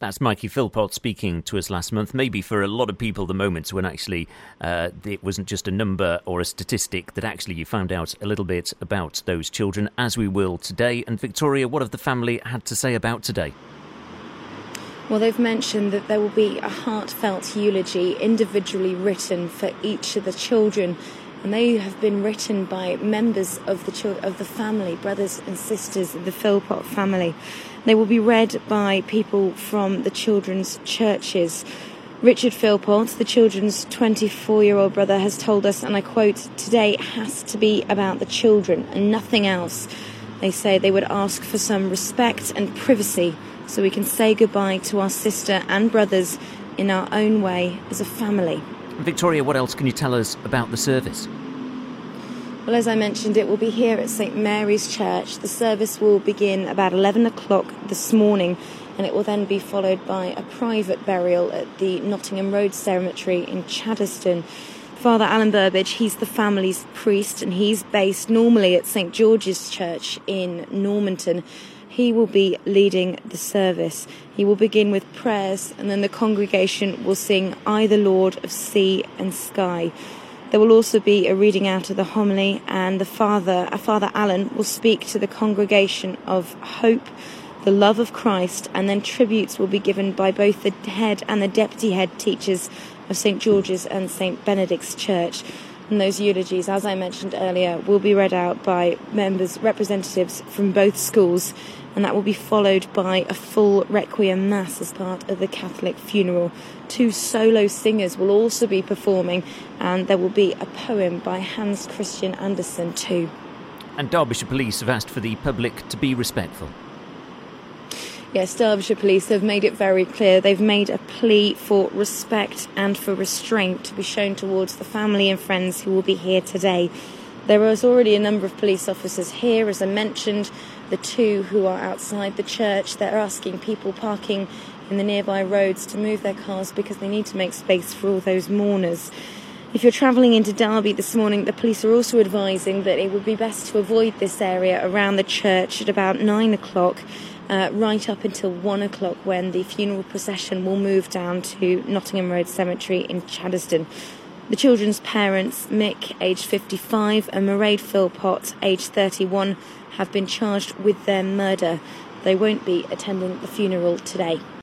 That's Mikey Philpott speaking to us last month. Maybe for a lot of people, the moments when actually it wasn't just a number or a statistic, that actually you found out a little bit about those children, as we will today. And Victoria, what have the family had to say about today? Well, they've mentioned that there will be a heartfelt eulogy individually written for each of the children. And they have been written by members of the family, brothers and sisters of the Philpott family. They will be read by people from the children's churches. Richard Philpott, the children's 24-year-old brother, has told us, and I quote, "Today has to be about the children and nothing else." They say they would ask for some respect and privacy so we can say goodbye to our sister and brothers in our own way as a family. Victoria, what else can you tell us about the service? Well, as I mentioned, it will be here at St Mary's Church. The service will begin about 11 o'clock this morning, and it will then be followed by a private burial at the Nottingham Road Cemetery in Chaddesden. Father Alan Burbidge, he's the family's priest, and he's based normally at St George's Church in Normanton. He will be leading the service. He will begin with prayers, and then the congregation will sing "I, the Lord of Sea and Sky." There will also be a reading out of the homily, and Father Alan will speak to the congregation of hope, the love of Christ, and then tributes will be given by both the head and the deputy head teachers of St George's and St Benedict's Church. And those eulogies, as I mentioned earlier, will be read out by representatives from both schools, and that will be followed by a full Requiem Mass as part of the Catholic funeral. 2 solo singers will also be performing, and there will be a poem by Hans Christian Andersen too. And Derbyshire Police have asked for the public to be respectful. Yes, Derbyshire Police have made it very clear. They've made a plea for respect and for restraint to be shown towards the family and friends who will be here today. There is already a number of police officers here, as I mentioned. The 2 who are outside the church, they're asking people parking in the nearby roads to move their cars because they need to make space for all those mourners. If you're travelling into Derby this morning, the police are also advising that it would be best to avoid this area around the church at about 9 o'clock, right up until 1 o'clock, when the funeral procession will move down to Nottingham Road Cemetery in Chaddesden. The children's parents, Mick, aged 55, and Mairead Philpott, aged 31, have been charged with their murder. They won't be attending the funeral today.